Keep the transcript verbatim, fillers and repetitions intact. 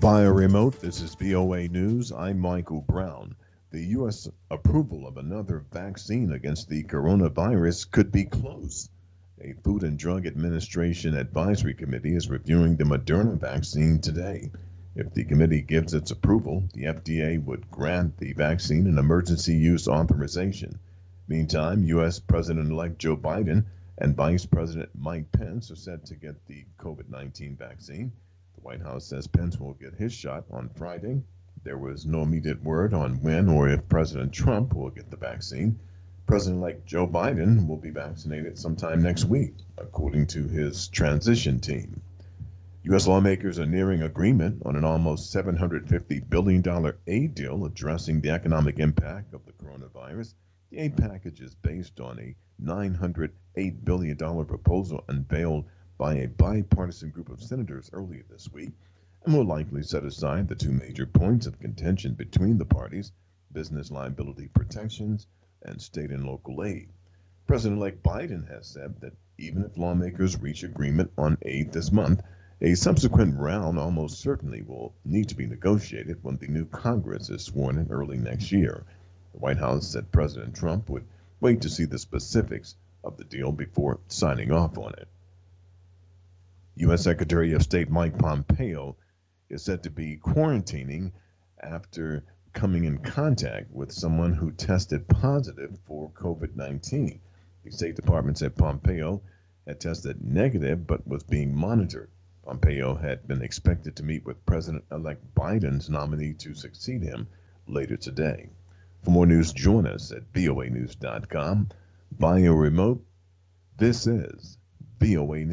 Via remote, this is V O A News. I'm Michael Brown. The U S approval of another vaccine against the coronavirus could be close. A Food and Drug Administration Advisory Committee is reviewing the Moderna vaccine today. If the committee gives its approval, the F D A would grant the vaccine an emergency use authorization. Meantime, U S. President-elect Joe Biden and Vice President Mike Pence are set to get the COVID nineteen vaccine. The White House says Pence will get his shot on Friday. There was no immediate word on when or if President Trump will get the vaccine. President-elect Joe Biden will be vaccinated sometime next week, according to his transition team. U S lawmakers are nearing agreement on an almost seven hundred fifty billion dollars aid deal addressing the economic impact of the coronavirus. The aid package is based on a nine hundred eight billion dollars proposal unveiled by a bipartisan group of senators earlier this week, and will likely set aside the two major points of contention between the parties: business liability protections and state and local aid. President-elect Biden has said that even if lawmakers reach agreement on aid this month, a subsequent round almost certainly will need to be negotiated when the new Congress is sworn in early next year. The White House said President Trump would wait to see the specifics of the deal before signing off on it. U S. Secretary of State Mike Pompeo is said to be quarantining after coming in contact with someone who tested positive for COVID nineteen. The State Department said Pompeo had tested negative but was being monitored. Pompeo had been expected to meet with President-elect Biden's nominee to succeed him later today. For more news, join us at V O A news dot com. Via remote, this is V O A News.